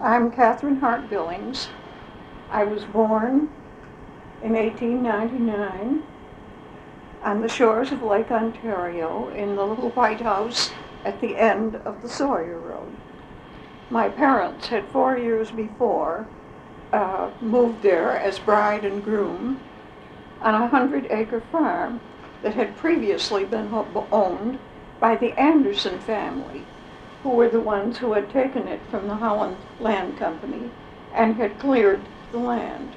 I'm Catherine Hart Billings. I was born in 1899 on the shores of Lake Ontario in the little white house at the end of the Sawyer Road. My parents had 4 years before moved there as bride and groom on a 100-acre farm that had previously been owned by the Anderson family, who were the ones who had taken it from the Holland Land Company and had cleared the land.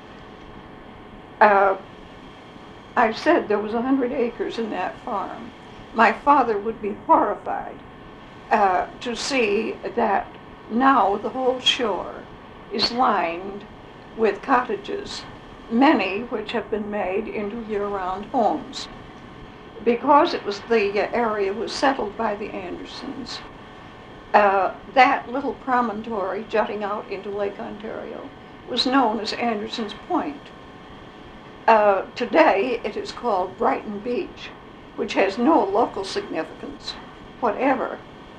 I said there was 100 acres in that farm. My father would be horrified to see that now the whole shore is lined with cottages, many which have been made into year-round homes. Because it was the area was settled by the Andersons, that little promontory jutting out into Lake Ontario was known as Anderson's Point. Today it is called Brighton Beach, which has no local significance whatever.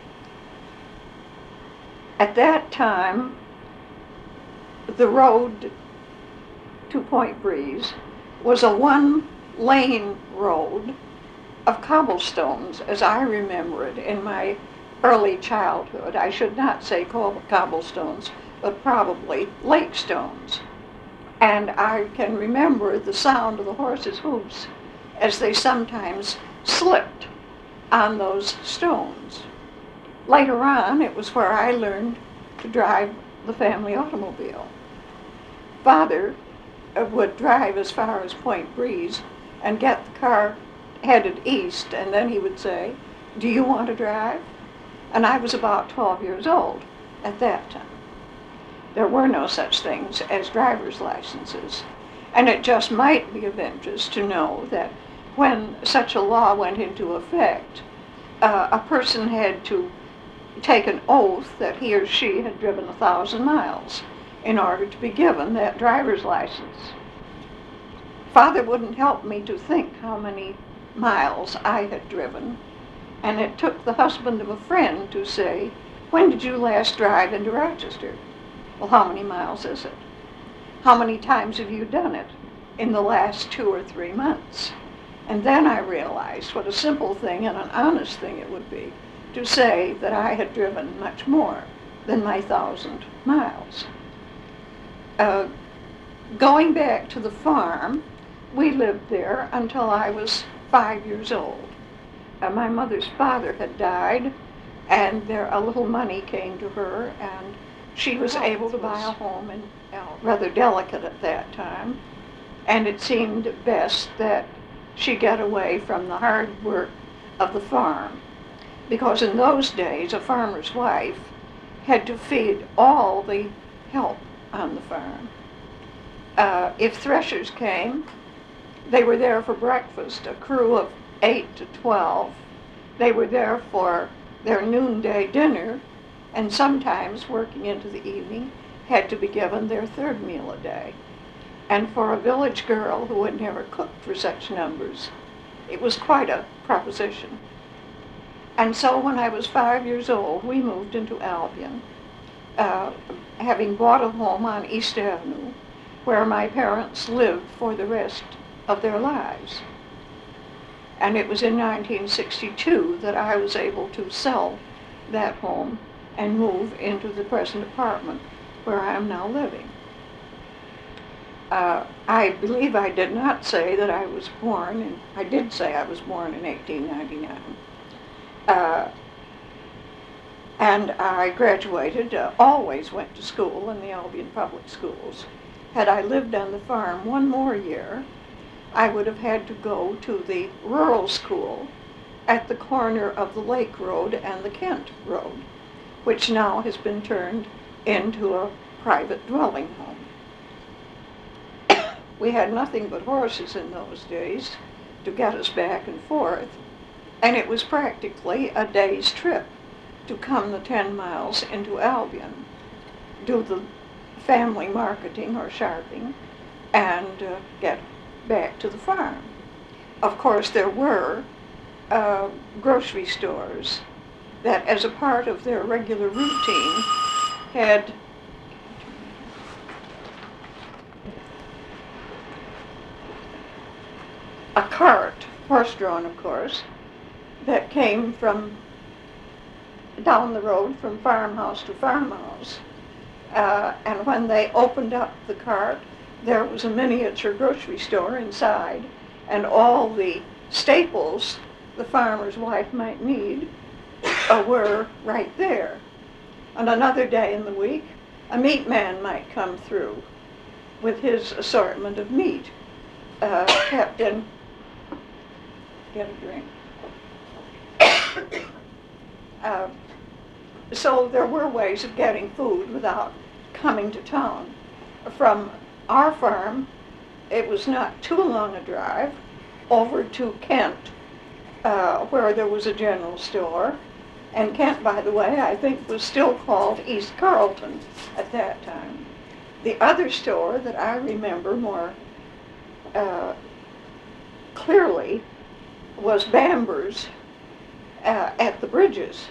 At that time, the road to Point Breeze was a one-lane road of cobblestones, as I remember it in my early childhood. I should not say cobblestones, but probably lake stones. And I can remember the sound of the horses' hoofs as they sometimes slipped on those stones. Later on, it was where I learned to drive the family automobile. Father would drive as far as Point Breeze and get the car headed east, and then he would say, "Do you want to drive?" And I was about 12 years old at that time. There were no such things as driver's licenses, and it just might be of interest to know that when such a law went into effect, a person had to take an oath that he or she had driven 1,000 miles in order to be given that driver's license. Father wouldn't help me to think how many miles I had driven, and it took the husband of a friend to say, "When did you last drive into Rochester?" "Well, how many miles is it?" "How many times have you done it in the last 2 or 3 months?" And then I realized what a simple thing and an honest thing it would be to say that I had driven much more than my 1,000 miles. Going back to the farm, we lived there until I was 5 years old. My mother's father had died, and a little money came to her, and she was able to buy a home, and rather delicate at that time, and it seemed best that she get away from the hard work of the farm, because in those days a farmer's wife had to feed all the help on the farm. If threshers came, they were there for breakfast, a crew of 8 to 12. They were there for their noonday dinner, and sometimes, working into the evening, had to be given their third meal a day. And for a village girl who had never cooked for such numbers, it was quite a proposition. And so when I was 5 years old, we moved into Albion, having bought a home on East Avenue, where my parents lived for the rest of their lives. And it was in 1962 that I was able to sell that home and move into the present apartment where I am now living. I believe I did not say that I was born, and I did say I was born in 1899. And I graduated, always went to school in the Albion Public Schools. Had I lived on the farm one more year, I would have had to go to the rural school at the corner of the Lake Road and the Kent Road, which now has been turned into a private dwelling home. We had nothing but horses in those days to get us back and forth, and it was practically a day's trip to come the 10 miles into Albion, do the family marketing or shopping, and get back to the farm. Of course, there were grocery stores that, as a part of their regular routine, had a cart, horse-drawn of course, that came from down the road from farmhouse to farmhouse. And when they opened up the cart, there was a miniature grocery store inside, and all the staples the farmer's wife might need were right there. On another day in the week, a meat man might come through with his assortment of meat kept in. Get a drink. So there were ways of getting food without coming to town. From our farm, it was not too long a drive over to Kent, where there was a general store. And Kent, by the way, I think was still called East Carleton at that time. The other store that I remember more clearly was Bamber's at the Bridges,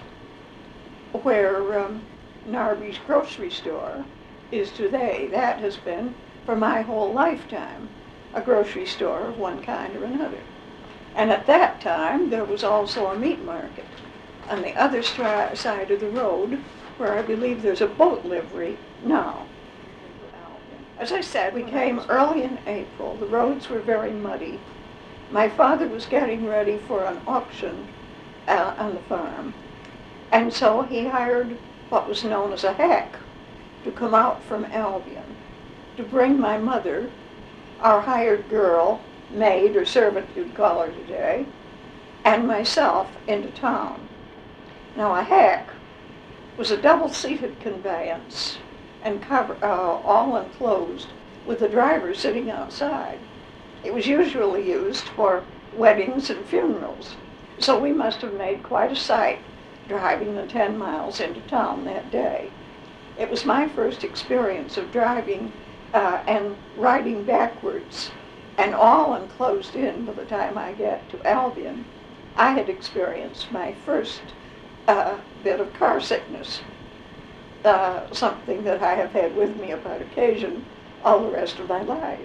where Narby's grocery store is today. That has been, for my whole lifetime, a grocery store of one kind or another. And at that time, there was also a meat market on the other side of the road, where I believe there's a boat livery now. As I said, we came early in April. The roads were very muddy. My father was getting ready for an auction on the farm, and so he hired what was known as a hack to come out from Albion to bring my mother, our hired girl, maid or servant you'd call her today, and myself into town. Now a hack was a double-seated conveyance and all enclosed with the driver sitting outside. It was usually used for weddings and funerals, so we must have made quite a sight driving the 10 miles into town that day. It was my first experience of driving and riding backwards and all enclosed in by the time I get to Albion. I had experienced my first bit of car sickness, something that I have had with me upon occasion all the rest of my life.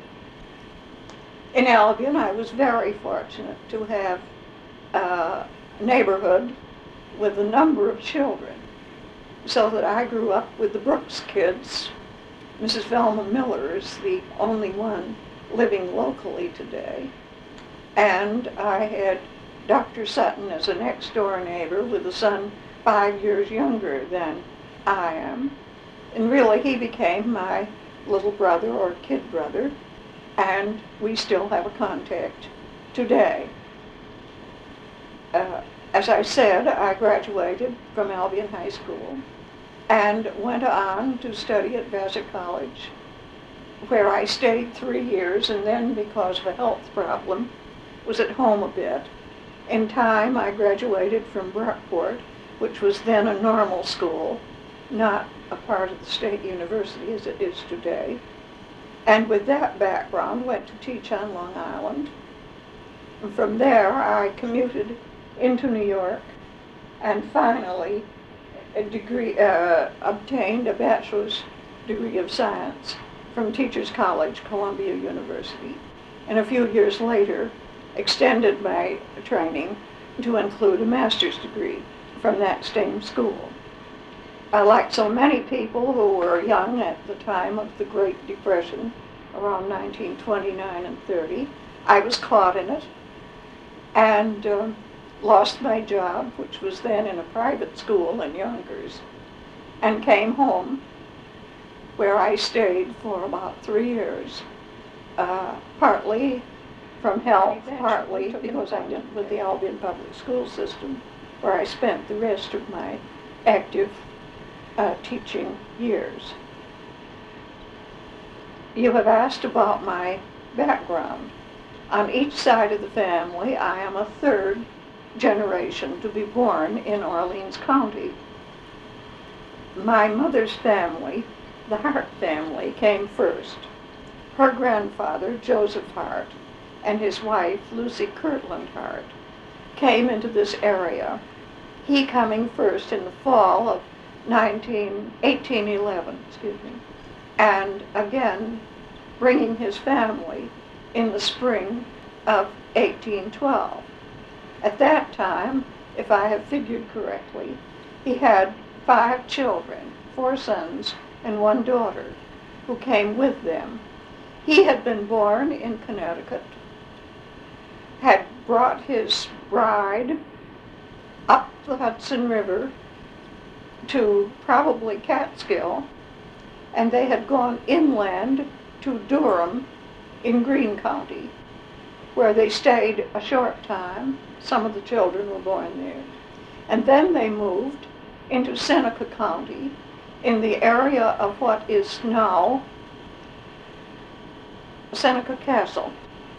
In Albion, I was very fortunate to have a neighborhood with a number of children, so that I grew up with the Brooks kids. Mrs. Velma Miller is the only one living locally today. And I had Dr. Sutton as a next-door neighbor with a son 5 years younger than I am. And really, he became my little brother or kid brother, and we still have a contact today. As I said, I graduated from Albion High School and went on to study at Vassar College, where I stayed 3 years, and then, because of a health problem, was at home a bit. In time, I graduated from Brockport, which was then a normal school, not a part of the state university as it is today. And with that background, went to teach on Long Island. And from there, I commuted into New York, and finally obtained a bachelor's degree of science from Teachers College, Columbia University. And a few years later, extended my training to include a master's degree from that same school. Like so many people who were young at the time of the Great Depression, around 1929 and 30, I was caught in it and lost my job, which was then in a private school in Yonkers, and came home, where I stayed for about 3 years, partly from health, partly because I went with the Albion Public School System, where I spent the rest of my active teaching years. You have asked about my background. On each side of the family, I am a third generation to be born in Orleans County. My mother's family, the Hart family, came first. Her grandfather, Joseph Hart, and his wife, Lucy Kirtland Hart, came into this area, he coming first in the fall of 1811, and again bringing his family in the spring of 1812. At that time, if I have figured correctly, he had 5 children, 4 sons and 1 daughter, who came with them. He had been born in Connecticut, had brought his bride up the Hudson River to probably Catskill, and they had gone inland to Durham in Greene County, where they stayed a short time. Some of the children were born there. And then they moved into Seneca County in the area of what is now Seneca Castle.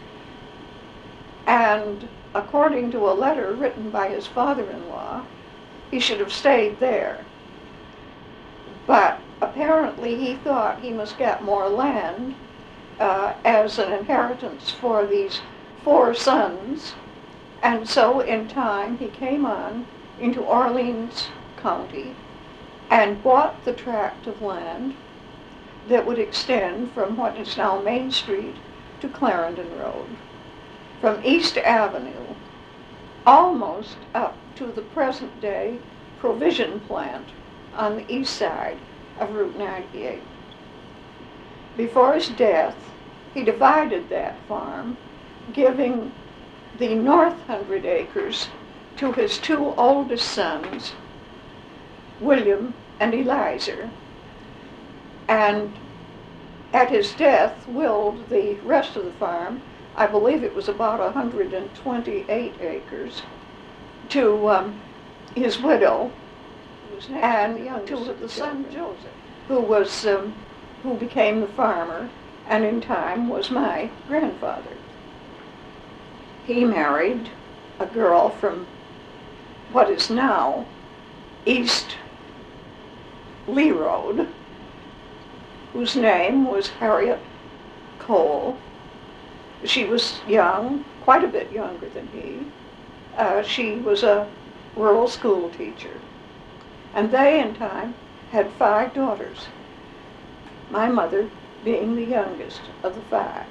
And according to a letter written by his father-in-law, he should have stayed there. But apparently he thought he must get more land as an inheritance for these 4 sons. And so in time he came on into Orleans County and bought the tract of land that would extend from what is now Main Street to Clarendon Road, from East Avenue almost up to the present day provision plant on the east side of Route 98. Before his death, he divided that farm, giving the north 100 acres to his 2 oldest sons, William and Eliezer, and at his death willed the rest of the farm, I believe it was about 128 acres, to his widow, and to the son Joseph, who became the farmer, and in time was my grandfather. He married a girl from what is now East Lee Road, whose name was Harriet Cole. She was young, quite a bit younger than he. She was a rural school teacher. And they, in time, had 5 daughters, my mother being the youngest of the 5.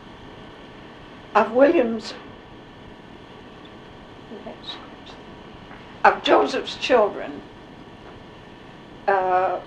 Of Joseph's children, the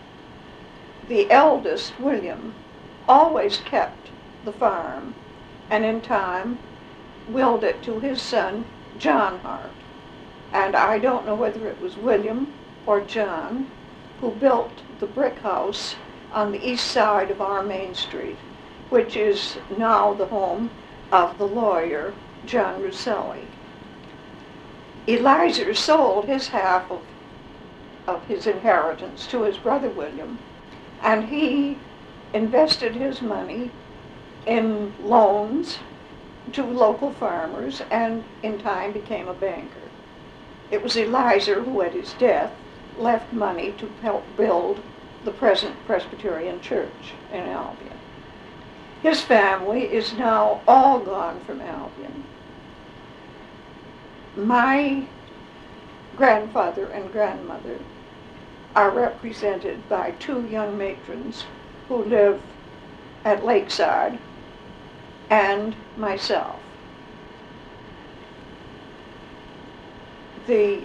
eldest, William, always kept the farm, and in time willed it to his son, John Hart. And I don't know whether it was William or John who built the brick house on the east side of our Main Street, which is now the home of the lawyer, John Russelli. Eliezer sold his half of his inheritance to his brother William, and he invested his money in loans to local farmers and in time became a banker. It was Eliezer who at his death left money to help build the present Presbyterian Church in Albion. His family is now all gone from Albion. My grandfather and grandmother are represented by 2 young matrons who live at Lakeside, and myself. The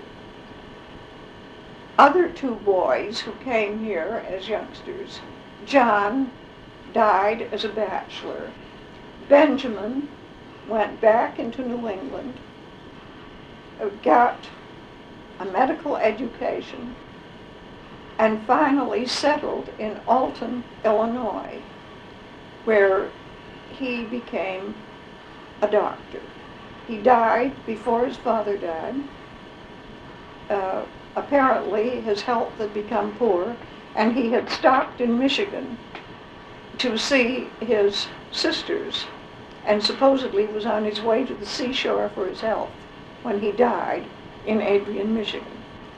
other 2 boys who came here as youngsters, John died as a bachelor. Benjamin went back into New England, got a medical education, and finally settled in Alton, Illinois, where he became a doctor. He died before his father died. Apparently his health had become poor, and he had stopped in Michigan to see his sisters, and supposedly was on his way to the seashore for his health when he died in Adrian, Michigan.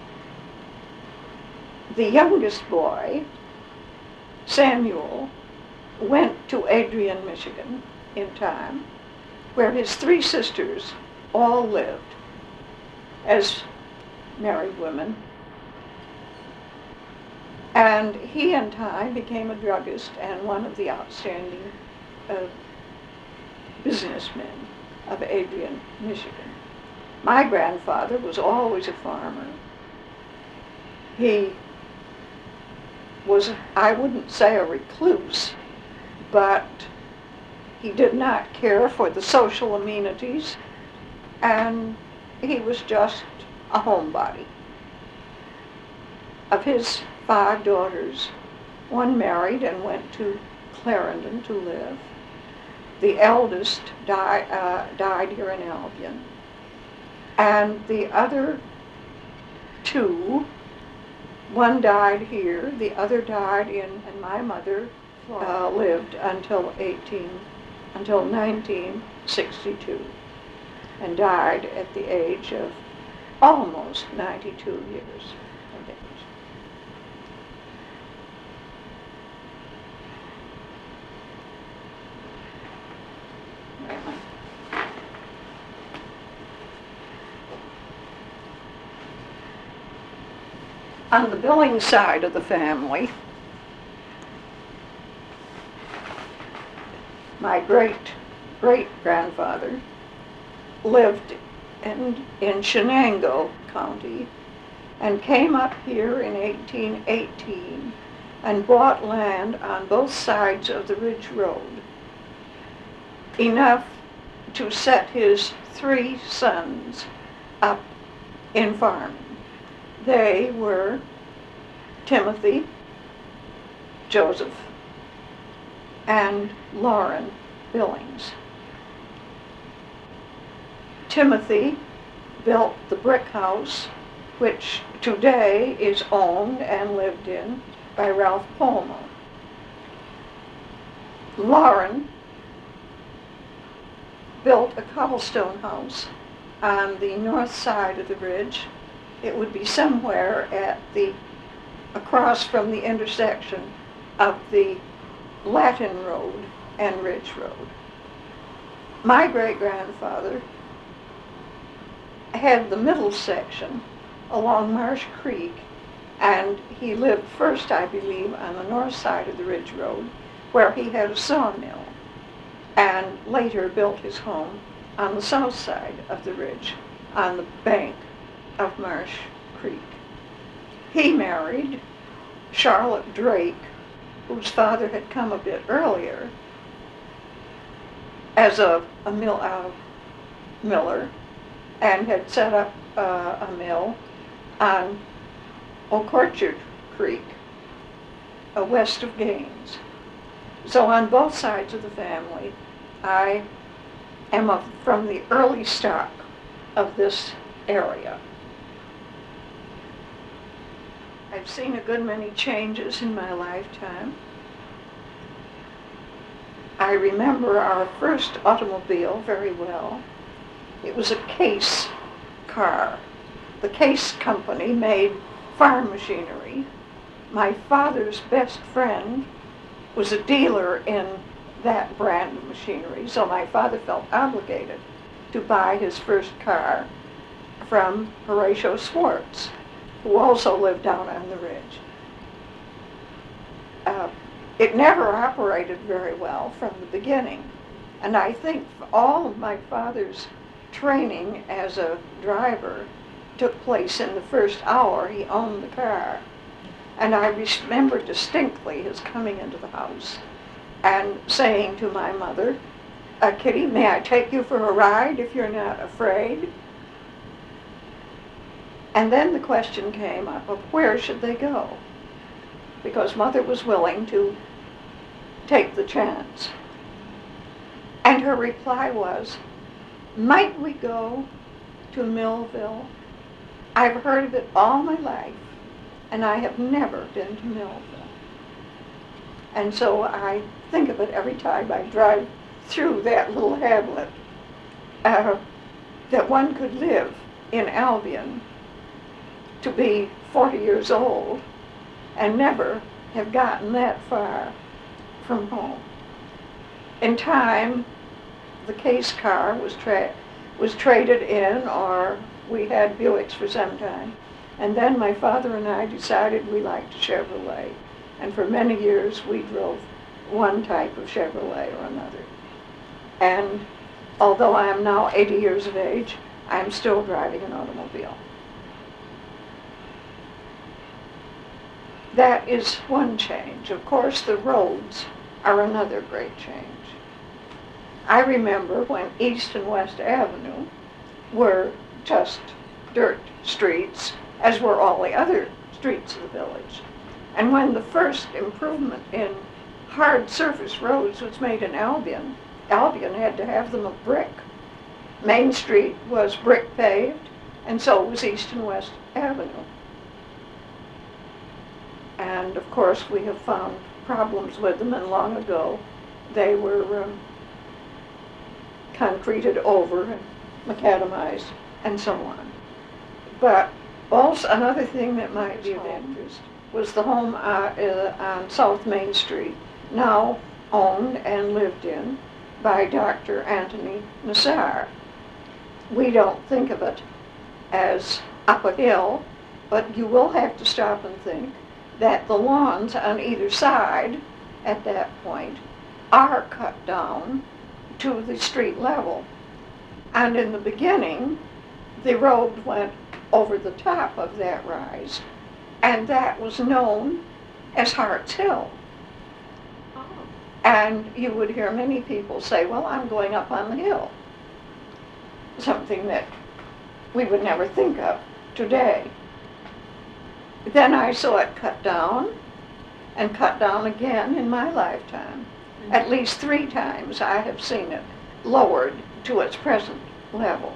The youngest boy, Samuel, went to Adrian, Michigan in time, where his 3 sisters all lived as married women. And he in time became a druggist and one of the outstanding businessmen. of Adrian, Michigan. My grandfather was always a farmer. He was, I wouldn't say a recluse, but he did not care for the social amenities, and he was just a homebody. Of his 5 daughters, one married and went to Clarendon to live. The eldest died here in Albion. And the other 2, one died here, the other died and my mother lived until 1962 and died at the age of almost 92 years of age. On the Billings side of the family, my great-great-grandfather lived in Shenango County and came up here in 1818 and bought land on both sides of the Ridge Road, enough to set his 3 sons up in farming. They were Timothy, Joseph, and Lauren Billings. Timothy built the brick house, which today is owned and lived in by Ralph Polmo. Lauren built a cobblestone house on the north side of the ridge. It would be somewhere across from the intersection of the Latin Road and Ridge Road. My great-grandfather had the middle section along Marsh Creek, and he lived first, I believe, on the north side of the Ridge Road, where he had a sawmill, and later built his home on the south side of the ridge, on the bank of Marsh Creek. He married Charlotte Drake, whose father had come a bit earlier as a miller, and had set up a mill on Ocorchard Creek, west of Gaines. So on both sides of the family, I am from the early stock of this area. I've seen a good many changes in my lifetime. I remember our first automobile very well. It was a Case car. The Case company made farm machinery. My father's best friend was a dealer in that brand of machinery, so my father felt obligated to buy his first car from Horatio Swartz, who also lived down on the ridge. It never operated very well from the beginning, and I think all of my father's training as a driver took place in the first hour he owned the car. And I remember distinctly his coming into the house and saying to my mother, Kitty, may I take you for a ride if you're not afraid? And then the question came up of where should they go? Because Mother was willing to take the chance. And her reply was, might we go to Millville? I've heard of it all my life, and I have never been to Millville. And so I think of it every time I drive through that little hamlet, that one could live in Albion to be 40 years old and never have gotten that far from home. In time, the Case car was traded in, or we had Buicks for some time. And then my father and I decided we liked Chevrolet. And for many years we drove one type of Chevrolet or another. And although I am now 80 years of age, I am still driving an automobile. That is one change. Of course, the roads are another great change. I remember when East and West Avenue were just dirt streets, as were all the other streets of the village. And when the first improvement in hard surface roads was made in Albion, Albion had to have them of brick. Main Street was brick paved, and so was East and West Avenue. And of course, we have found problems with them, and long ago they were concreted over and macadamized and so on. But also another thing that might be of interest was the home on South Main Street, now owned and lived in by Dr. Anthony Nassar. We don't think of it as up a hill, but you will have to stop and think that the lawns on either side at that point are cut down to the street level. And in the beginning, the road went over the top of that rise, and that was known as Hart's Hill. And you would hear many people say, well, I'm going up on the hill. Something that we would never think of today. Then I saw it cut down and cut down again in my lifetime. At least 3 times I have seen it lowered to its present level.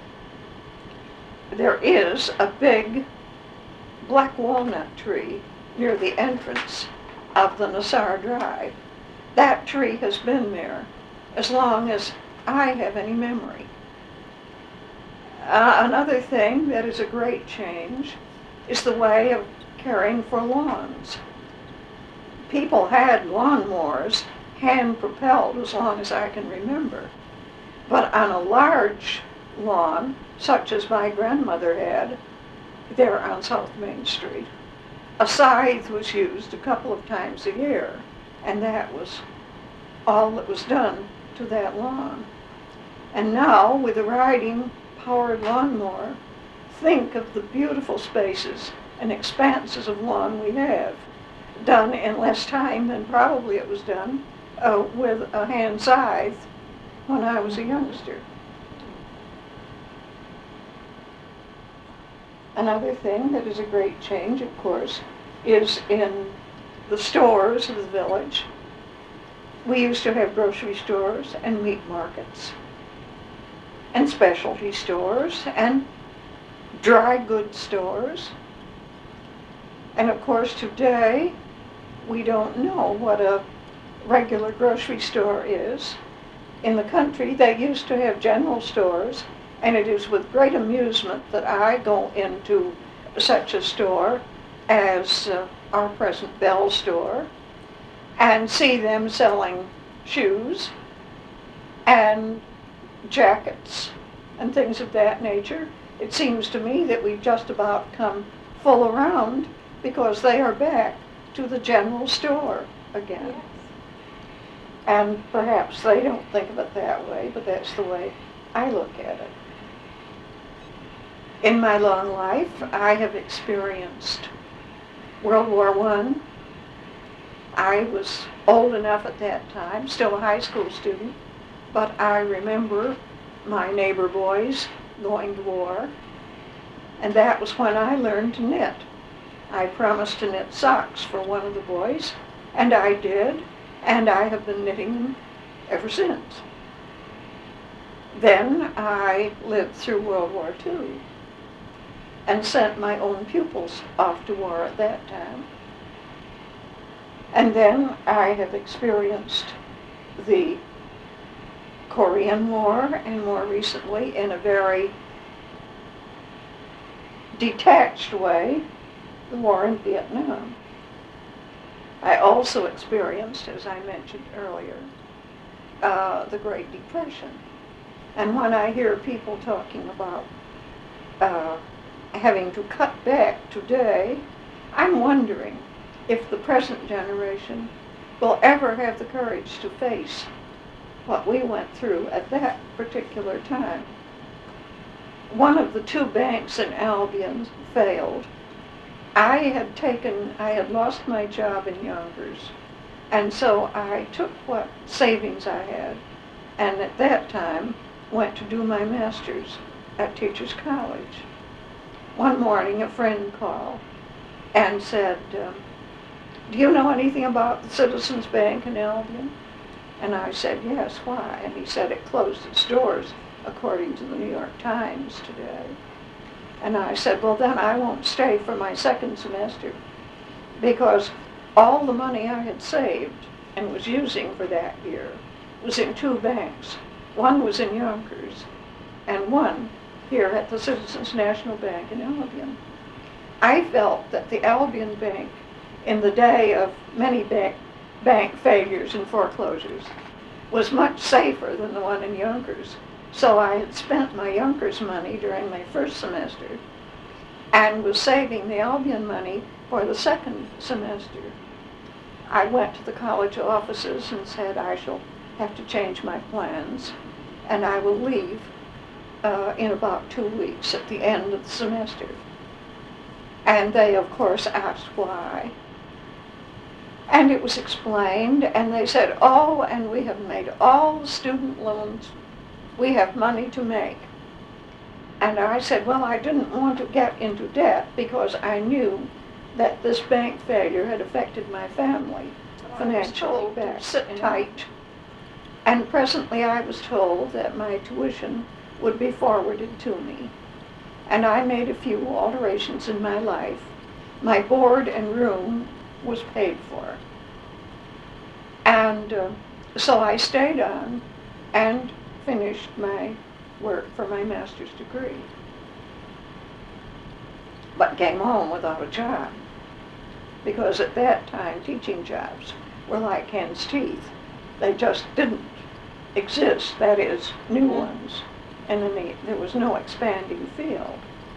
There is a big black walnut tree near the entrance of the Nassar Drive. That tree has been there as long as I have any memory. Another thing that is a great change is the way of caring for lawns. People had lawnmowers, hand-propelled, as long as I can remember. But on a large lawn, such as my grandmother had, there on South Main Street, a scythe was used a couple of times a year, and that was all that was done to that lawn. And now, with a riding powered lawnmower, think of the beautiful spaces and expanses of lawn we have, done in less time than probably it was done with a hand scythe when I was a youngster. Another thing that is a great change, of course, is in the stores of the village. We used to have grocery stores and meat markets and specialty stores and dry goods stores. And of course today we don't know what a regular grocery store is. In the country they used to have general stores, and it is with great amusement that I go into such a store as our present Bell store and see them selling shoes and jackets and things of that nature. It seems to me that we've just about come full around because they are back to the general store again. Yes. And perhaps they don't think of it that way, but that's the way I look at it. In my long life, I have experienced World War I. I was old enough at that time, still a high school student, but I remember my neighbor boys going to war, and that was when I learned to knit. I promised to knit socks for one of the boys, and I did, and I have been knitting them ever since. Then I lived through World War II and sent my own pupils off to war at that time. And then I have experienced the Korean War, and more recently, in a very detached way, the war in Vietnam. I also experienced, as I mentioned earlier, the Great Depression. And when I hear people talking about having to cut back today, I'm wondering if the present generation will ever have the courage to face what we went through at that particular time. One of the two banks in Albion failed. I had lost my job in Yonkers, and so I took what savings I had, and at that time went to do my master's at Teachers College. One morning a friend called and said, do you know anything about the Citizens Bank in Albion? And I said, yes, why? And he said it closed its doors, according to the New York Times today. And I said, well, then I won't stay for my second semester, because all the money I had saved and was using for that year was in two banks. One was in Yonkers, and one here at the Citizens National Bank in Albion. I felt that the Albion Bank, in the day of many bank failures and foreclosures, was much safer than the one in Yonkers. So I had spent my Yonkers money during my first semester and was saving the Albion money for the second semester. I went to the college offices and said, I shall have to change my plans, and I will leave in about 2 weeks at the end of the semester. And they, of course, asked why. And it was explained, and they said, oh, and we have made all the student loans we have money to make. And I said, well, I didn't want to get into debt because I knew that this bank failure had affected my family financially. To sit tight. And presently I was told that my tuition would be forwarded to me. And I made a few alterations in my life. My board and room was paid for. And so I stayed on and finished my work for my master's degree, but came home without a job, because at that time teaching jobs were like hen's teeth. They just didn't exist, that is, new ones, and there was no expanding field.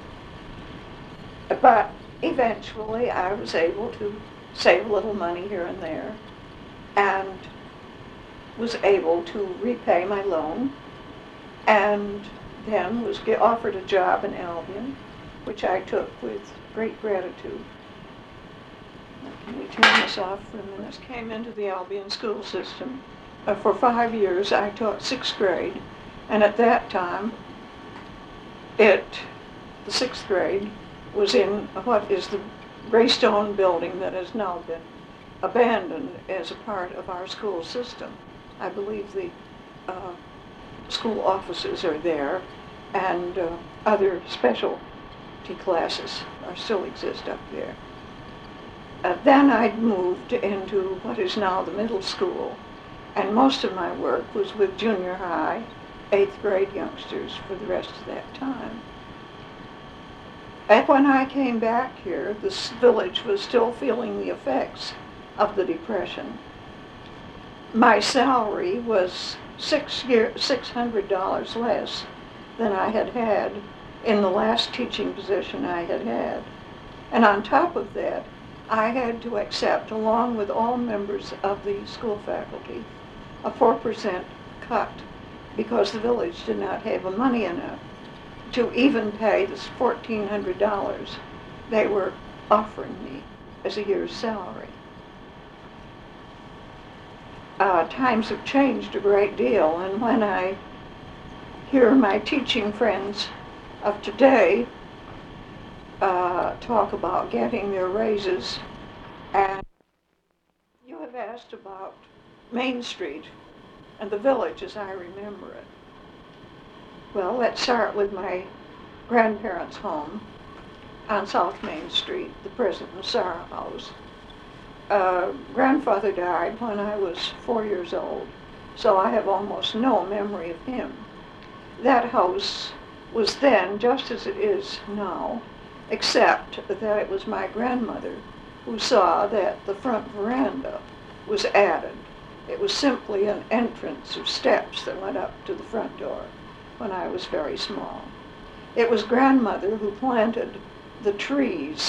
But eventually I was able to save a little money here and there, and was able to repay my loan, and then was offered a job in Albion, which I took with great gratitude. Can we turn this off for a minute? I came into the Albion school system. For 5 years I taught 6th grade, and at that time the 6th grade was in what is the Greystone building that has now been abandoned as a part of our school system. I believe the school offices are there, and other specialty classes still exist up there. Then I'd moved into what is now the middle school, and most of my work was with junior high, 8th grade youngsters for the rest of that time. And when I came back here, this village was still feeling the effects of the Depression. My salary was $600 less than I had had in the last teaching position I had had. And on top of that, I had to accept, along with all members of the school faculty, a 4% cut, because the village did not have the money enough to even pay this $1,400 they were offering me as a year's salary. Times have changed a great deal, and when I hear my teaching friends of today talk about getting their raises, and you have asked about Main Street and the village as I remember it. Well, let's start with my grandparents' home on South Main Street, the present Massara House. Grandfather died when I was 4 years old, so I have almost no memory of him. That house was then just as it is now, except that it was my grandmother who saw that the front veranda was added. It was simply an entrance of steps that went up to the front door when I was very small. It was grandmother who planted the trees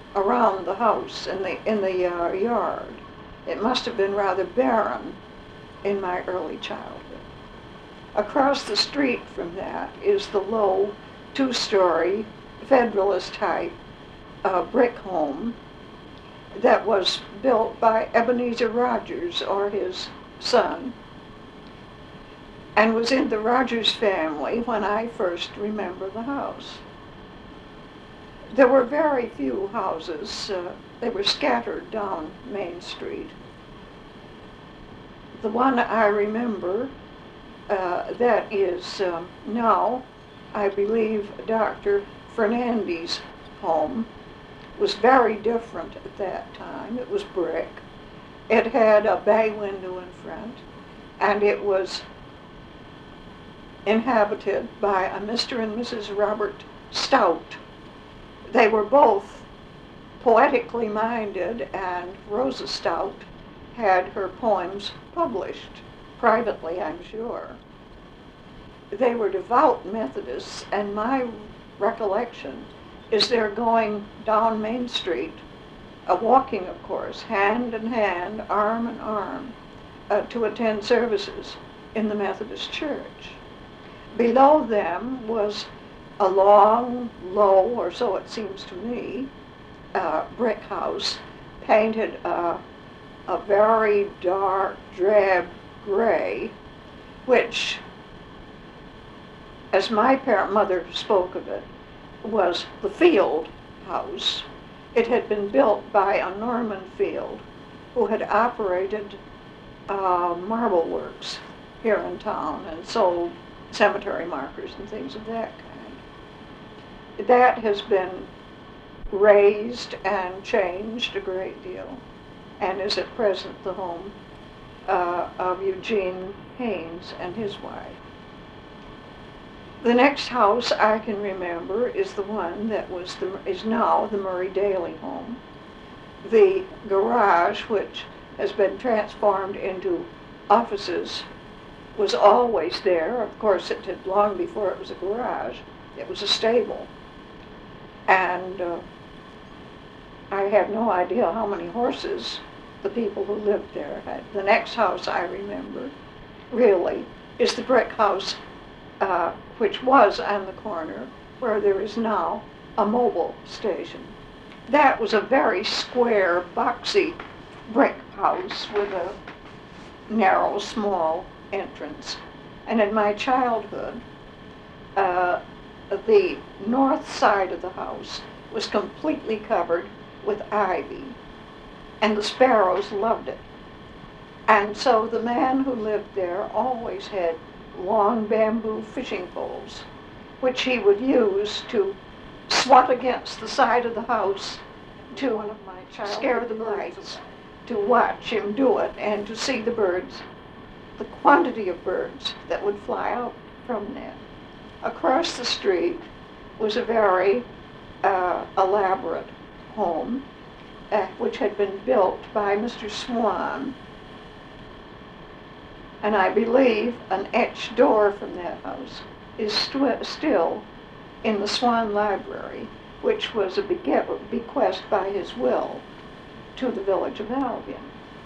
around the house in the yard. It must have been rather barren in my early childhood. Across the street from that is the low, two-story, Federalist-type brick home that was built by Ebenezer Rogers, or his son, and was in the Rogers family when I first remember the house. There were very few houses. They were scattered down Main Street. The one I remember that is now, I believe, Dr. Fernandes' home, was very different at that time. It was brick. It had a bay window in front, and it was inhabited by a Mr. and Mrs. Robert Stout. They were both poetically minded, and Rosa Stout had her poems published, privately, I'm sure. They were devout Methodists, and my recollection is they're going down Main Street, walking, of course, hand in hand, arm in arm, to attend services in the Methodist Church. Below them was a long, low, or so it seems to me, brick house, painted a very dark, drab gray, which, as my mother spoke of it, was the Field house. It had been built by a Norman Field who had operated marble works here in town and sold cemetery markers and things of that kind. That has been raised and changed a great deal, and is at present the home of Eugene Haynes and his wife. The next house I can remember is the one that is now the Murray Daly home. The garage, which has been transformed into offices, was always there. Of course, it had long before it was a garage. It was a stable. And I have no idea how many horses the people who lived there had. The next house I remember, really, is the brick house which was on the corner where there is now a mobile station. That was a very square, boxy brick house with a narrow, small entrance. And in my childhood, the north side of the house was completely covered with ivy, and the sparrows loved it. And so the man who lived there always had long bamboo fishing poles, which he would use to swat against the side of the house to scare the birds, to watch him do it, and to see the birds, the quantity of birds that would fly out from that. Across the street was a very elaborate home, which had been built by Mr. Swan, and I believe an etched door from that house is still in the Swan Library, which was a bequest by his will to the village of Albion.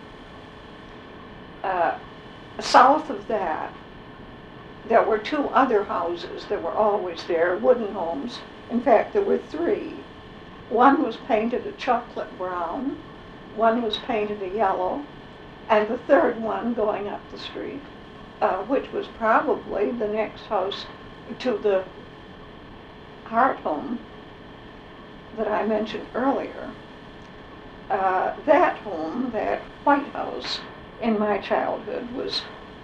South of that, there were two other houses that were always there, wooden homes. In fact, there were three. One was painted a chocolate brown, one was painted a yellow, and the third one going up the street, which was probably the next house to the Hart home that I mentioned earlier. That home, that White House, in my childhood was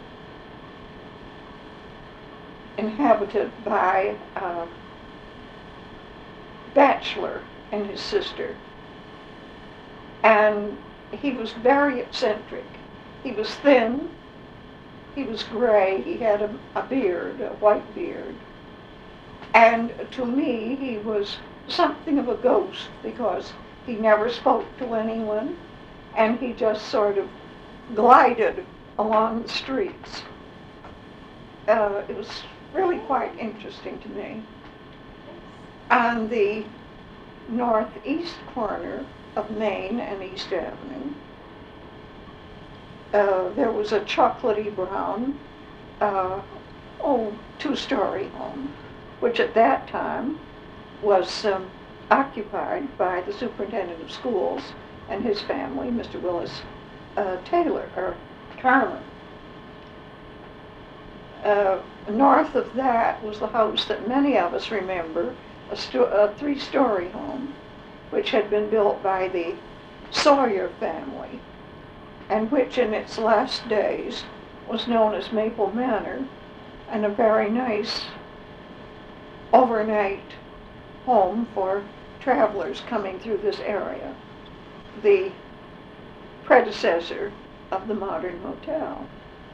inhabited by a bachelor and his sister. And he was very eccentric. He was thin, he was gray, he had a beard, a white beard. And to me, he was something of a ghost because he never spoke to anyone, and he just sort of glided along the streets. It was really quite interesting to me. On the northeast corner of Main and East Avenue There was a chocolatey brown, uh, two-story home, which at that time was occupied by the superintendent of schools and his family, Mr. Willis Taylor, or Carmen. North of that was the house that many of us remember, a three-story home, which had been built by the Sawyer family, and which in its last days was known as Maple Manor, and a very nice overnight home for travelers coming through this area, the predecessor of the modern hotel.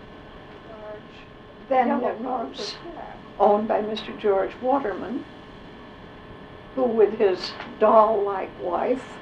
Then it was owned by Mr. George Waterman, who with his doll-like wife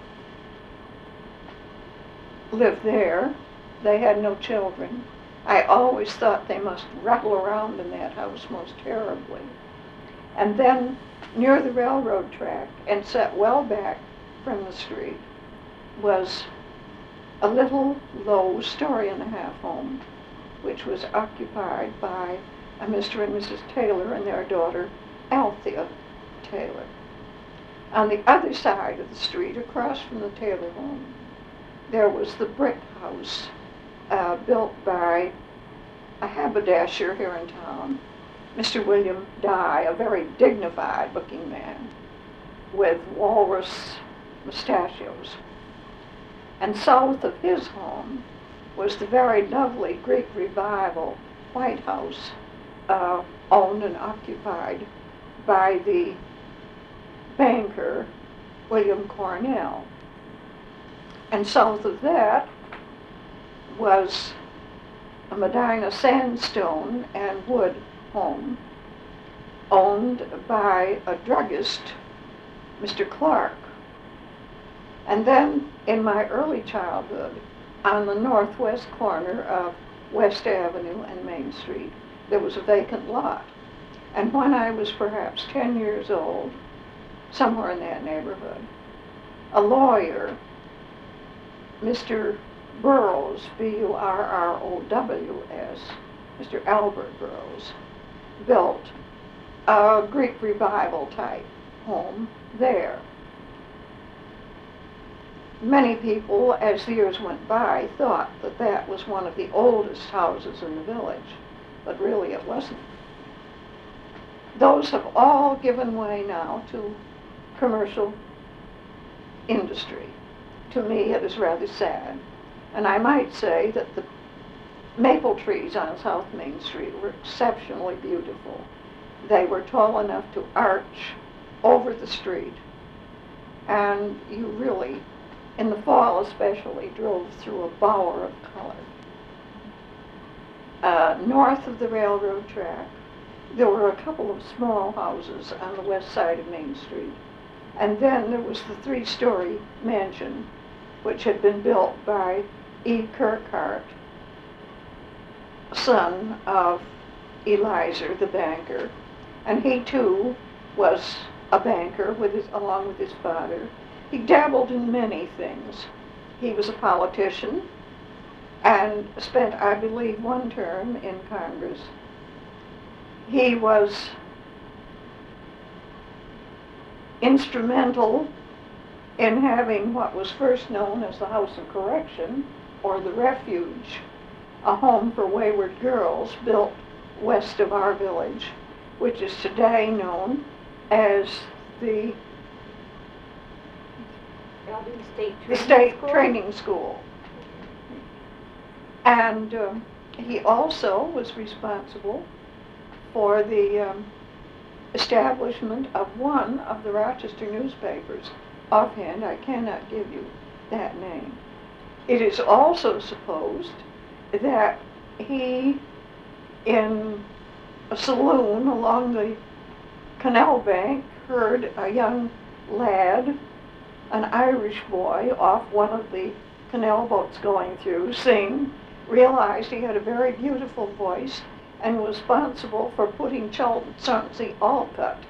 lived there. They had no children. I always thought they must rattle around in that house most terribly. And then near the railroad track and set well back from the street was a little low story-and-a-half home, which was occupied by a Mr. and Mrs. Taylor and their daughter, Althea Taylor. On the other side of the street, across from the Taylor home, there was the brick house built by a haberdasher here in town, Mr. William Dye, a very dignified-looking man with walrus mustachios. And south of his home was the very lovely Greek Revival White House, owned and occupied by the banker William Cornell. And south of that was a Medina sandstone and wood home owned by a druggist, Mr. Clark. And then in my early childhood, on the northwest corner of West Avenue and Main Street, there was a vacant lot. And when I was perhaps 10 years old, somewhere in that neighborhood, a lawyer, Mr. Burroughs, Burrows, Mr. Albert Burroughs, built a Greek Revival type home there. Many people, as the years went by, thought that that was one of the oldest houses in the village, but really it wasn't. Those have all given way now to commercial industry. To me, it is rather sad. And I might say that the maple trees on South Main Street were exceptionally beautiful. They were tall enough to arch over the street, and you really, in the fall especially, drove through a bower of color. North of the railroad track, there were a couple of small houses on the west side of Main Street. And then there was the three-story mansion, which had been built by E. Kirkhart, son of Eliezer, the banker. And he, too, was a banker along with his father. He dabbled in many things. He was a politician and spent, I believe, one term in Congress. He was instrumental in having what was first known as the House of Correction, or the Refuge, a home for wayward girls built west of our village, which is today known as the State Training School. And he also was responsible for the establishment of one of the Rochester newspapers. Offhand, I cannot give you that name. It is also supposed that he, in a saloon along the canal bank, heard a young lad, an Irish boy, off one of the canal boats going through, sing, realized he had a very beautiful voice, and was responsible for putting Chauncey Olcott